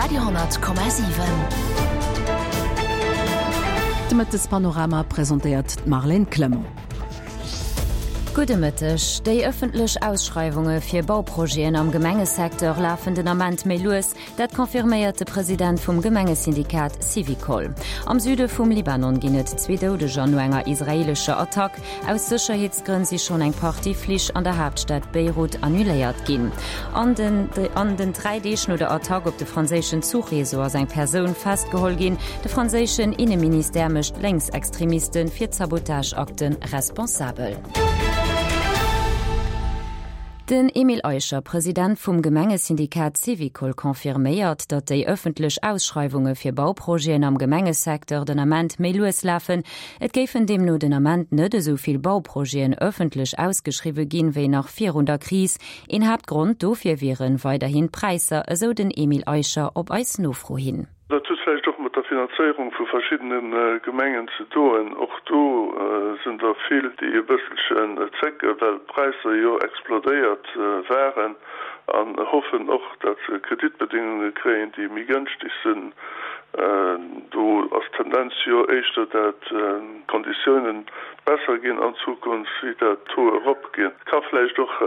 Radio,7. Mit das Panorama präsentiert Marlene Klemmer. Gute Mittag. Die öffentliche Ausschreibungen für Bauprojekte am Gemengesektor laufen den Amant Melus, das konfirmiert der Präsident vom Gemengesyndikat Civicol. Am Süden vom Libanon gehen 2 Tote an einer israelischen Attacke. Aus Sicherheitsgründen sind schon ein Partypflicht an der Hauptstadt Beirut annulliert gehen. An den 3 Tagen der Attacke auf den französischen Zugresort seine Person festgeholt gehen. Der französische Innenminister mischt Linksextremisten für Sabotageakten responsabel. Den Emil Euscher, Präsident vom Gemengesyndikat Civicol, konfirmiert, dass die öffentlichen Ausschreibungen für Bauprojekte am Gemengesektor den Amant mehr loslaufen. Es geben dem nur den Amant nicht so viele Bauprojekte öffentlich ausgeschrieben gehen wie nach 400 Krise. In Hauptgrund dafür wären weiterhin Preise, so den Emil Euscher ob als Nofro hin. Das ist vielleicht doch mit der Finanzierung von verschiedenen Gemengen zu tun. Auch da sind da viele, die ein bisschen zecken, weil Preise ja explodiert wären und hoffen auch, dass sie Kreditbedingungen kriegen, die mir günstig sind. Du als Tendenz ja echt, dass Konditionen besser gehen in Zukunft, wie der Tour gehen. Kann vielleicht doch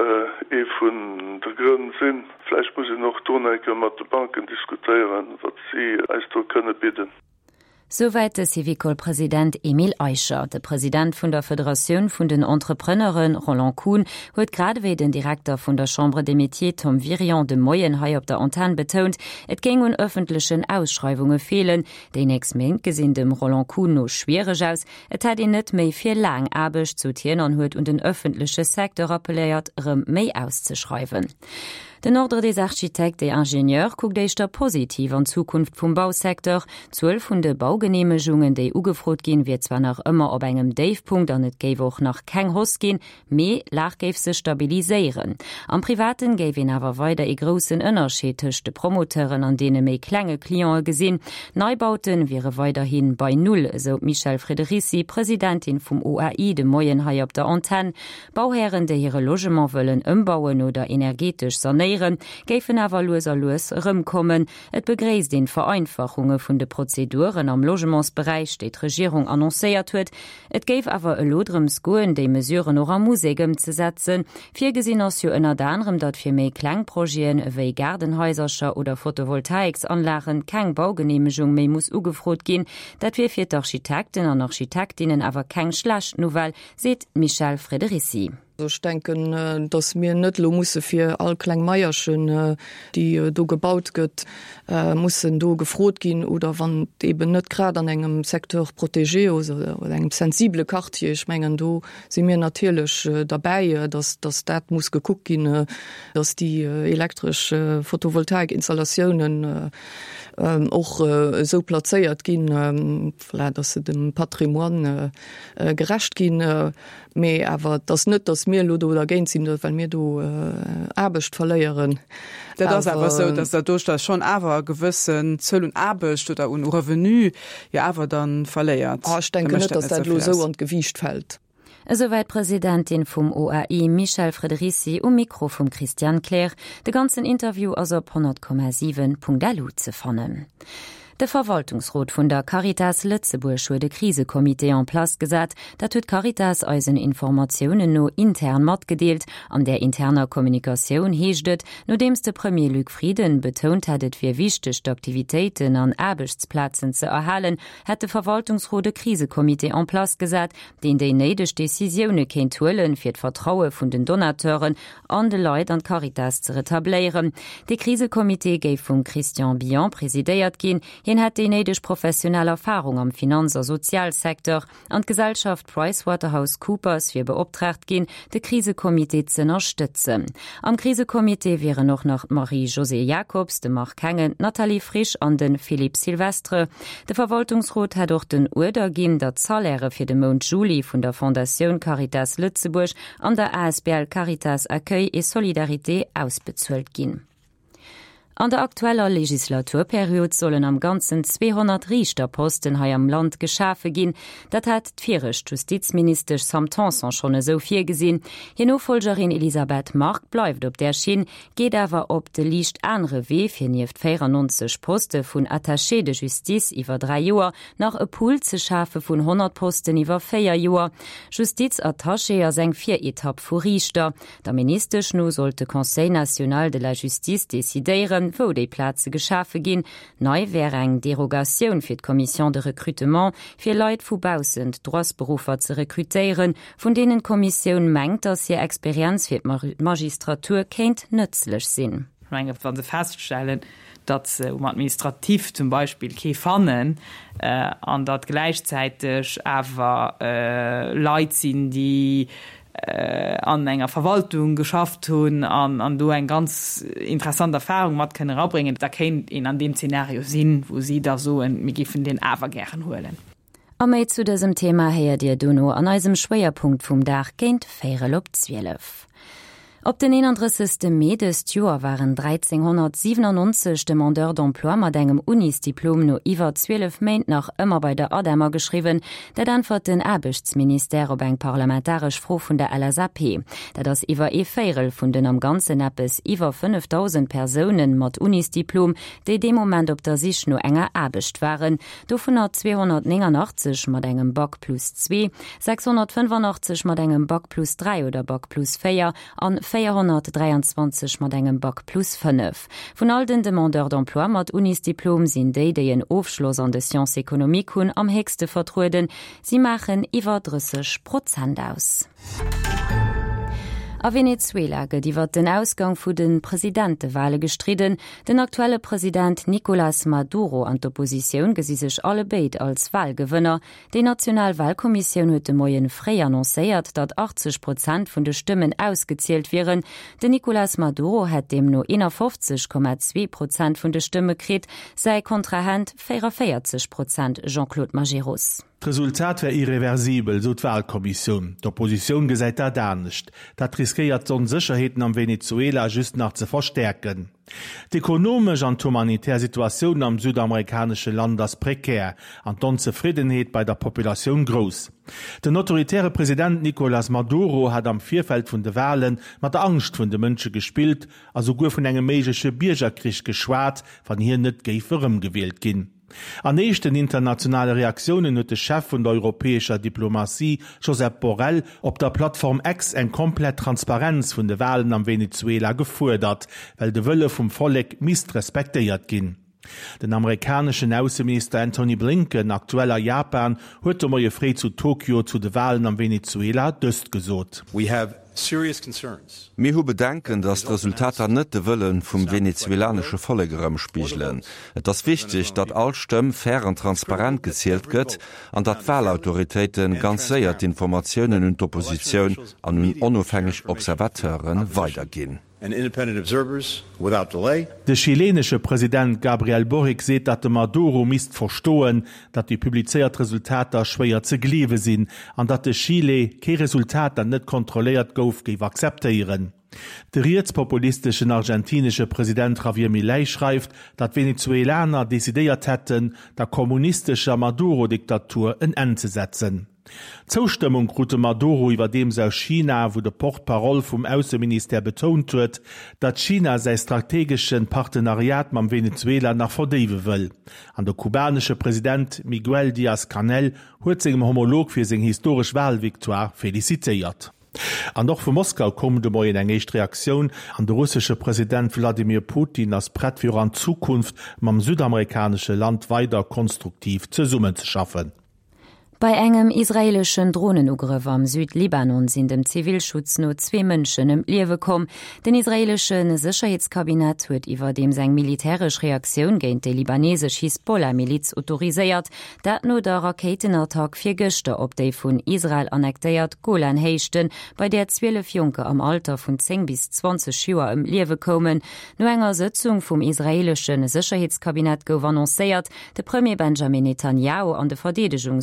von der Gründen sind. Vielleicht muss ich noch tun, mit den Banken diskutieren, was sie als können bieten. Soweit der Civicol-Präsident Emil Euscher. Der Präsident von der Föderation von den Entrepreneuren, Roland Kuhn, hat gerade wie den Direktor von der Chambre des Métiers, Tom Virion, de Moyen auf der Antenne betont, es ging um öffentlichen Ausschreibungen fehlen. Die nächste Minute sehen dem Roland Kuhn noch schwierig aus. Es hat ihn nicht mehr viel lang Arbeit zu tun und den öffentlichen Sektor appelliert, mehr auszuschreiben. Den Ordre des Architekten et Ingenieurs guckt da positiv an Zukunft vom Bausektor. 12 von den Baugenehmigungen, die ugefrot gehen, wird zwar noch immer auf einem Tiefpunkt, und es gäbe auch noch kein Host gehen, mehr gäbe sie stabilisieren. Am Privaten gäbe ihn aber weiter einen großen Unterschied zwischen den Promoteuren, an denen mehr kleine Klienten gesehen. Neubauten wäre weiterhin bei Null, so Michel Frederici, Präsidentin vom OAI, de Moyen auf der Antenne. Bauherren, die ihre Logement wollen umbauen oder energetisch sanieren, gäfen awer loser rümkommen. Et begräst den Vereinfachungen vun de Prozeduren am Logementsbereich, steht die Regierung annoncéiert huet. Et gäf awer e lodrems goen, de Mesuren noch am Museum zu setzen. Vier gesinn ass jo ënner anderem, dat fir méi Klangprojekten ewéi Gartenhäuserscher oder Photovoltaiksanlagen keng Baugenehmigung méi muss ugefrot gin. Dat wir fir d'Architekten an Architektinnen awer keng Schlacht Novel, seht Michel Frederici. Ich denke, dass mir nicht müssen für all kleine Meierchen, die do gebaut wird, müssen do gefroht gehen oder wann eben nicht gerade an einem Sektor protégé oder einem sensible Quartier. Ich meine, do sind wir natürlich dabei, dass das muss geguckt gehen, dass die elektrische Photovoltaikinstallationen auch so platziert gehen, dass sie dem Patrimoine gerecht gehen, aber das nicht, dass mir Ludo oder gehen sind, weil mir du Arbeit verleieren. Das ist aber so, dass dadurch das schon aber gewissen Zoll und Arbeit oder un Revenu ja aber dann verleiert. Ich denke nicht, dass das so und gewicht fällt. Soweit Präsidentin vom OAI Michel Frederici und Mikro vom Christian Claire. De ganzen Interview also 100,7.lu zu fannen. Der Verwaltungsrat von der Caritas Lützeburg hat de Krisekomitee en place gesat, dat huet Caritas eisen Informationen no intern matgedeelt, an der interner Kommunikation heeschtet, nodems de Premier Luc Frieden betont hatt, fir wichtig Aktivitäten an Arbeitsplatzen zu erhalen, hat de Verwaltungsrat de Krisekomitee en place gesat, den de neidech Decisioune kennt hullen fir d' Vertraue vun den Donateuren an de Leute an Caritas zu retablieren. De Krisekomitee geif vum Christian Bian präsidéiert gin. Hin hat die neidisch professionelle Erfahrung am Finanz- und Sozialsektor an Gesellschaft PricewaterhouseCoopers für beauftragt gehen, de Krisekomitee zu unterstützen. Am Krisekomitee wären noch Marie-José Jacobs, de Marc Kangen, Nathalie Frisch an den Philipp Silvestre. Der Verwaltungsrat hat auch den Order gegeben, der Zahllehre für den Monat Juli von der Fondation Caritas Lützeburg an der ASBL Caritas Accueil et Solidarité ausbezahlt gehen. An der aktueller Legislaturperiode sollen am ganzen 200 Richterposten hai am Land geschafe gin. Dat hat d'vierecht Justizminister Sam Tanson schon so viel gesinn. Je Nofolgerin Elisabeth Mark bleibt op der Schien, geht awer op de liicht andere Weh fir nieft 94 Poste vun Attaché de Justiz iwwer 3 Joer nach e Pool ze schafe vun 100 Posten iwwer 4 Joer. Justizattaché a seng 4 Etapp vu Richter. Der Ministersch no sollte Conseil National de la Justice desideieren, wo déi Plaze geschafe gin. Neu wär eng Derogatioun fir d'Kommission de Recrutement fir Leiit vubausend Drossberufer ze rekrutéieren, vun denen Kommissioun mengt, dass hier Experiz fir Magistratur kennt nützlech sinn. Van se feststellen, dat administrativ zum Beispiel kefannen an dat gleichzeitig awer Leiit sinn, die an enger Verwaltung geschafft hun an du eng ganz interessante Erfahrung mat können rabringen, da kennt in an dem Szenario sinn, wo sie da so mir giffen den awer gern holen. Am méi zu diesem Thema heier Dir duno an eisem Schwerpunkt vum Dach géint 4:12. Op den 31. Mai des Joer waren 1397 Demandeur d'Emploi mat engem Unisdiplom no iwwer 12 Mäint nach ëmmer bei der Ademmer geschriwen, dat antwort den Erbechtsminister op eng parlamentarisch Fro vun der LSAP, dat ass iwwer Féierel vun den am ganzen Appes iwwer 5000 Personen mat Unisdiplom, déi de moment op der sich no enger erbecht waren, do vun 289 mat engem Bac plus 2, 685 mat engem Bac plus 3 oder Bac plus 4 an 423 mat engem Bac plus 5. Von all den Demandeur d'Emploi mat Unisdiplom sinn déi en Aufschloss an de Science Ekonomik hun am hegste vertruden. Sie machen iwwer 30% aus. A Venezuela gët iwwer den Ausgang vu den Präsidentewahle gestriden. Den aktuelle Präsident Nicolás Maduro an d'Opposition gesi sech alle beit als Wahlgewënner. Die Nationalwahlkommission huet de Moien frei annoncéiert, dat 80% vun de Stimmen ausgezielt wären. De Nicolás Maduro hat dem no 51,2% vun de Stimme krit, sei Kontrahent 44% Jean-Claude Majeros. Resultat wär irreversibel, so d'Wahlkommission. D'Opposition gesäit da nicht. Dat riskiert Unsicherheiten am Venezuela just nach zu verstärken. D'ökonomisch und humanitär Situation am südamerikanische Land as prekär, an d'Unzufriedenheit bei der Population groß. Der autoritäre Präsident Nicolás Maduro hat am Vierfeld vun de Wahlen mat der Angst vun de Mënsche gespielt, also gur vun engem meesche Biergerkrieg geschwaart, van hier net geifërem gewählt gin. An echten internationale Reaktionen huet de Chef vun der europäischer Diplomatie Josep Borrell op der Plattform X eng komplett Transparenz vun de Wahlen am Venezuela gefordert, weil de Wëlle vum Volk misrespektiert ginn. Den amerikanischen Außenminister Antony Blinken, aktueller Japan, huet moie fré zu Tokio zu de Wahlen am Venezuela dëst gesot. Mi hu bedenken, dass d Resultater net de Wëllen vum venezuelanische Follegerem spiegelen. Et das wichtig, dat all Stëmm fair und transparent gezielt gëtt, an dat Wahlautoritäten ganz séiert Informationoen und Opposition an hun onofhängig Observateuren weitergin. Der chilenische Präsident Gabriel Boric seht, dat de Maduro misst verstohlen, dat die publiziert Resultater schwéier ze gliewe sinn, an dat de Chile ke Resultater net kontrolliert gouf geif akzeptieren. Der rechtspopulistischen argentinische Präsident Javier Milei schreibt, dat Venezuelaner desideiert hätten, der kommunistischer Maduro-Diktatur ein Ende zu setzen. Zustimmung krute Maduro iwwer dem se China, wo de Portparol vum Außenminister betont huet, dat China sei strategischen Partenariat mam Venezuela nach verdewe wëll. An der kubanische Präsident Miguel Díaz-Canel huet segem Homolog fir seg historisch Wahlviktoire felicitéiert. An noch vu Moskau kom de moi eng echt Reaktion an de russische Präsident Wladimir Putin as Brett fir an Zukunft mam südamerikanische Land weiter konstruktiv ze summen zu schaffen. Bei engem israelischen Drohnenugriff am Südlibanon sind dem Zivilschutz nur 2 Menschen im Liewe kom. Den israelischen Sicherheitskabinett huet iwwer dem seg militärisch Reaktion géint de libanesesch Hisbollah-Miliz autorisiert, dat no der Raketenattack 4 Gëchte op déi vun Israel annektéiert Golan héichten, bei der 12 Junke am Alter vun 10 bis 20 Joer im Liewe kommen. No enger Sitzung vum israelischen Sicherheitskabinett gouf annoncéiert, de Premier Benjamin Netanyahu an de Verdedigungsminister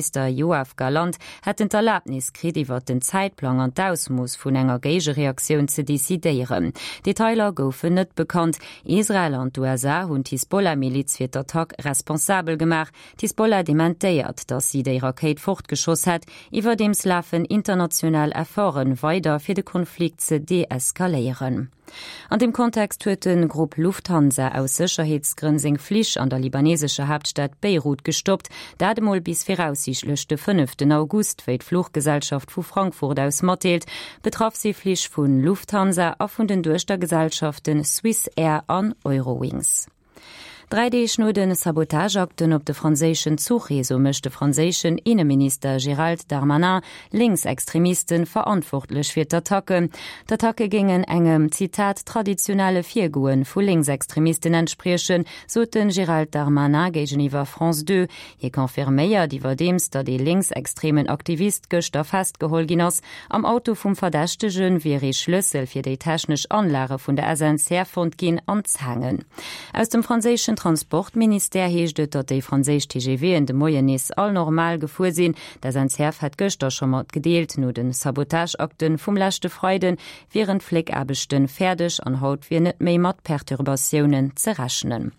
Minister Joaf Galant hat den Erlaubnis krit iwwer den Zeitplan an d'Ausmus vun enger Gegereaktion ze desideieren. Detailer goufen net bekannt. Israel an USA hunn Hisbollah-Miliz fir d'Attack responsabel gemacht. Hisbollah dementéiert, dass sie déi Raket fortgeschoss hat, iwwer dem Slaven international erfahren weiter fir de Konflikt ze deeskalieren. An dem Kontext huet den Grupp Lufthansa aus Sicherheitsgründsing Flich an der libanesische Hauptstadt Beirut gestoppt, datmol bis voraussichtlich den 5. August fir Fluggesellschaft vu Frankfurt aus Matteelt, betraf sie Flich vun Lufthansa a vun den Duergesellschaften Swiss Air an Eurowings. 3D-Schnuden Sabotageakten op de franzéschen Zugreso mechte franzéschen Innenminister Gérald Darmanin Linksextremisten verantwortlich fir d'Attacke. D'Attacke gingen engem Zitat traditionelle Virguen vu Linksextremisten entsprechen, so den Gérald Darmanin gegeniwwer France 2. Je konfirméiert iwwer dems, dat de linksextremen Aktivist Göster festgeholgin ass, am Auto vum Verdächtegen wieri Schlüssel fir déi technisch Anlage vun der SNC herfund gin anzhangen. Aus dem franzéschen Transportminister heeschtet, dat déi Franzésch TGV en de Moienis all normal gefuer sinn, dat sein Zerf hat Göster schon mat gedeelt, no den Sabotageakten vum lächte Freuden wären Fleckabechten fertig an haut wie net méi mat Perturbationen zerrechnen.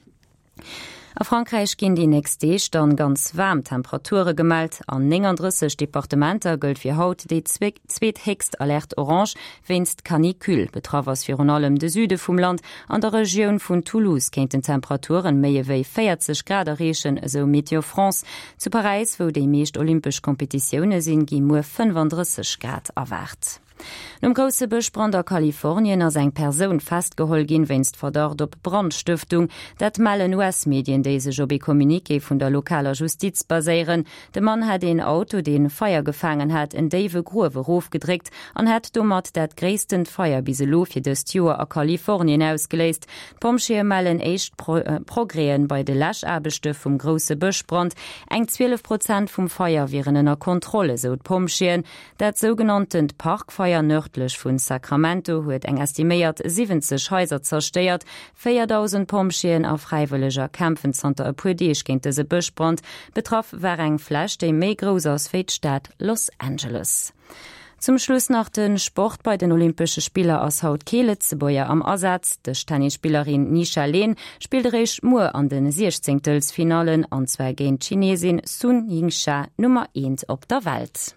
A Frankreich ginn die nächste dann ganz warm Temperature gemeldt. An 39 Departementer gëlt fir haut déi zweethegst Alert Orange wennst Kanikül. Betraf ass fir an allem de Süde vum Land. An der Region vun Toulouse kennt den Temperaturen méie wéi 40 Grad errechen, so Meteo France. Zu Paris, wo déi meescht olympisch Kompetitionune sinn, gi nur 35 Grad erwart. Nom grosse Bechbrand der Kalifornien ass eng Persoun festgehol gin wennst verdort op Brandstiftung, dat malen US-Medien déise Jobi Kommuniké vun der lokaler Justiz baséieren. De Mann hat den Auto den Feier gefangen hat en Dave Grove Rof gedrégt an het dommert dat gréessten Feier biselo fir de Stuer a Kalifornien ausgeléist. Pomschier malen eicht Progreen bei de Lächabechte vum grosse Bechbrand. Eng 12% vum Feier wieren ennner Kontrolle so Pomschien, dat sogenannten Parkfeier nördlich vun Sacramento huet eng estiméiert 70 Häuser zersteiert, 4.000 Pomschien a freiwilliger Kämpfenzanter e pudeeg géint se Bechbrand, betraff war eng Fläch déi méi gros aus Féitstaat Los Angeles. Zum Schluss nach den Sport bei den Olympischen Spieler aus Haut Kehlezebäuer am Ersatz. De Tennisspielerin Nisha Lehn spielterich nur an den 16. Finalen an 2 gegen Chinesin Sun Yingsha Nummer 1 op der Welt.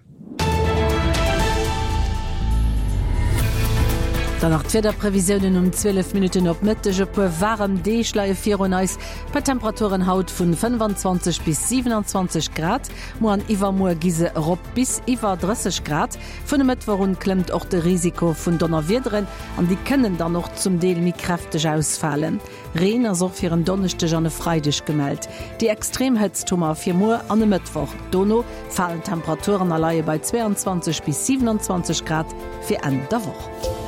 Nach zwei der Prävisionen 12 Minuten op Mëttege pu warm Deeschleie Fioneis bei Temperaturen haut vun 25 bis 27 Grad, mo an Iwermoer gise Rob bis iwwer 30 Grad. Vun dem Mëttwerun klemmt och de Risiko vun Donnerwiederen an die kënnen dann noch zum Deel mi kräftig ausfallen. Reen as och fir en Donnechteg an Freidech gemeldt. Die Extremhetztummer fir Moer an dem Mëttwoch. Dono fallen Temperaturen a Laie bei 22 bis 27 Grad fir en der Woche.